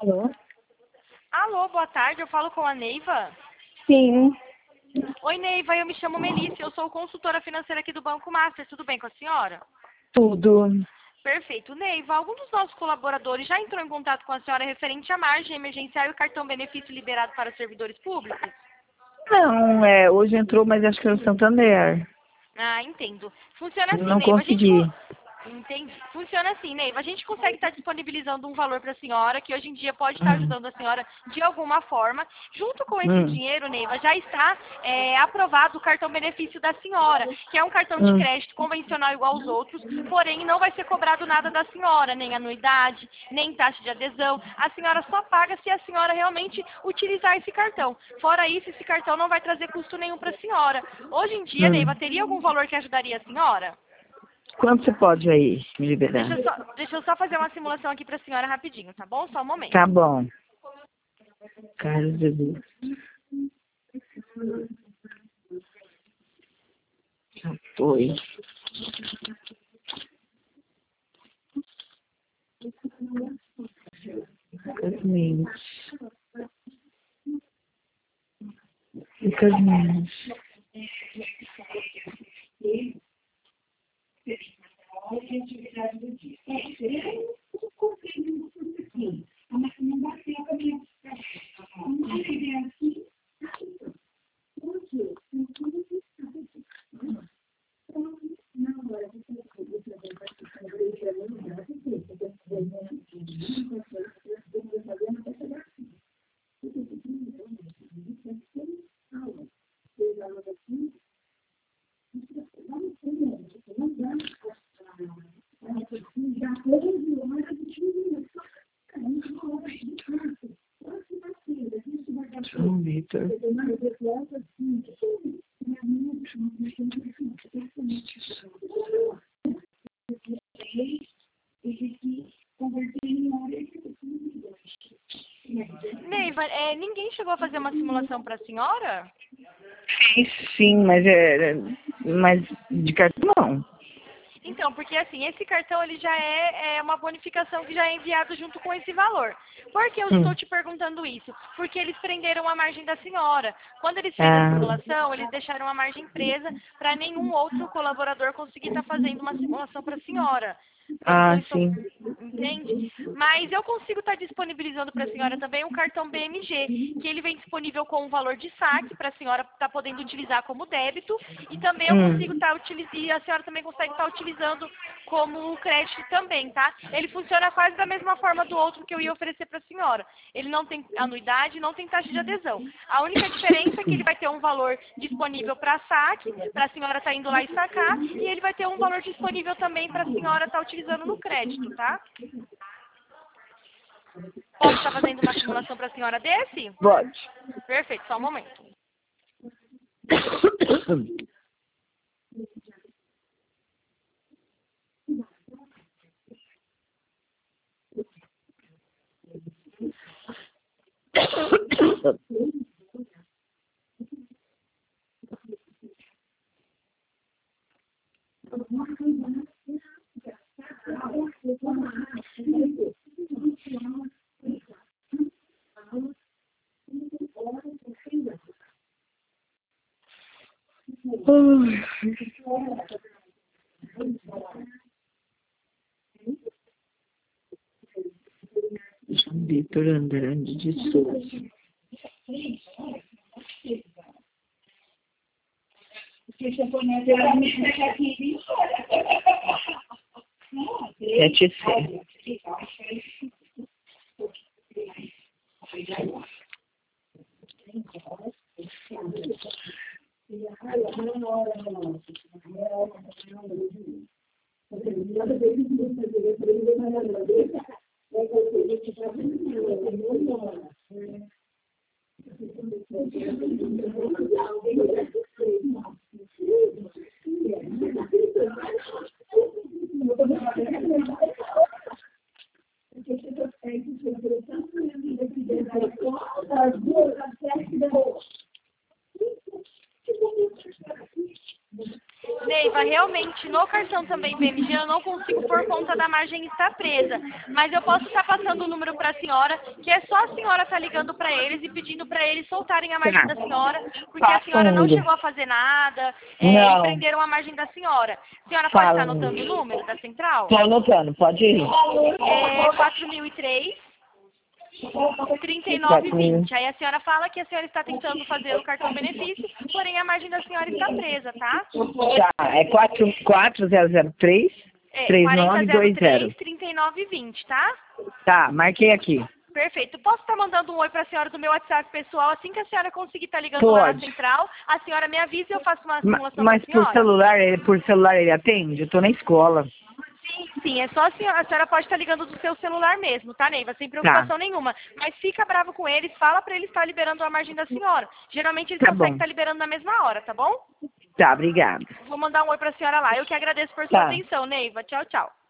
Alô? Alô, boa tarde, eu falo com a Neiva. Sim, Oi, Neiva, eu me chamo Melissa, eu sou consultora financeira aqui do Banco Master, tudo bem com a senhora? tudo. Perfeito. Neiva, algum dos nossos colaboradores já entrou em contato com a senhora referente à margem emergencial e o cartão benefício liberado para servidores públicos? Não, hoje entrou, mas acho que é o Santander. Ah, entendo. Funciona assim, Não Neiva, consegui. Entendi. Funciona assim, Neiva. A gente consegue estar disponibilizando um valor para a senhora, que hoje em dia pode estar ajudando a senhora de alguma forma. Junto com esse Hum. dinheiro, Neiva, já está aprovado o cartão benefício da senhora, que é um cartão de Hum. crédito convencional igual aos outros, porém não vai ser cobrado nada da senhora, nem anuidade, nem taxa de adesão. A senhora só paga se a senhora realmente utilizar esse cartão. Fora isso, esse cartão não vai trazer custo nenhum para a senhora. Hoje em dia, Neiva, teria algum valor que ajudaria a senhora? Quanto você pode aí me liberar? Deixa eu só fazer uma simulação aqui para a senhora rapidinho, tá bom? Só um momento. Tá bom. Carlos Jesus. Já foi. Casamento. Casamento. João Vitor. Neiva, ninguém chegou a fazer uma simulação para a senhora? Sim, mas de cartão não. Então, porque assim, esse cartão ele já é uma bonificação que já é enviado junto com esse valor. Por que eu estou te perguntando isso? Porque eles prenderam a margem da senhora. Quando eles fez a simulação, eles deixaram a margem presa para nenhum outro colaborador conseguir estar fazendo uma simulação para a senhora. Sim. Entende? Mas eu consigo estar disponibilizando para a senhora também um cartão BMG, que ele vem disponível com um valor de saque para a senhora estar podendo utilizar como débito, e também eu consigo estar utilizando, e a senhora também consegue estar utilizando como crédito também, tá? Ele funciona quase da mesma forma do outro que eu ia oferecer para a senhora. Ele não tem anuidade, não tem taxa de adesão. A única diferença é que ele vai ter um valor disponível para saque, para a senhora estar indo lá e sacar, e ele vai ter um valor disponível também para a senhora estar utilizando no crédito, tá? Posso estar fazendo uma simulação para a senhora desse? Pode. Perfeito, só um momento. João Vitor Andrade de Souza. Sete Neiva, realmente, no cartão também BMG eu não consigo por conta da margem estar presa. Mas eu posso estar passando o número para a senhora, que é só a senhora estar ligando para eles e pedindo para eles soltarem a margem da senhora, porque a senhora não chegou a fazer nada, e prenderam a margem da senhora. A senhora pode estar anotando o número da central? Estou anotando, pode ir. É 4003 3920. Aí a senhora fala que a senhora está tentando fazer o cartão benefício, porém a margem da senhora está presa, tá? Tá, é 4003 3920. 3920, tá? Tá, marquei aqui. Perfeito. Posso estar mandando um oi para a senhora do meu WhatsApp pessoal? Assim que a senhora conseguir estar ligando lá na central, a senhora me avisa e eu faço uma simulação Mas para a senhora. por celular ele atende? Eu tô na escola. Sim, é só a senhora pode estar ligando do seu celular mesmo, tá, Neiva? Sem preocupação nenhuma. Mas fica bravo com eles, fala para eles estar liberando a margem da senhora. Geralmente eles conseguem estar liberando na mesma hora, tá bom? Tá, obrigada. Vou mandar um oi para a senhora lá. Eu que agradeço por sua atenção, Neiva. Tchau, tchau.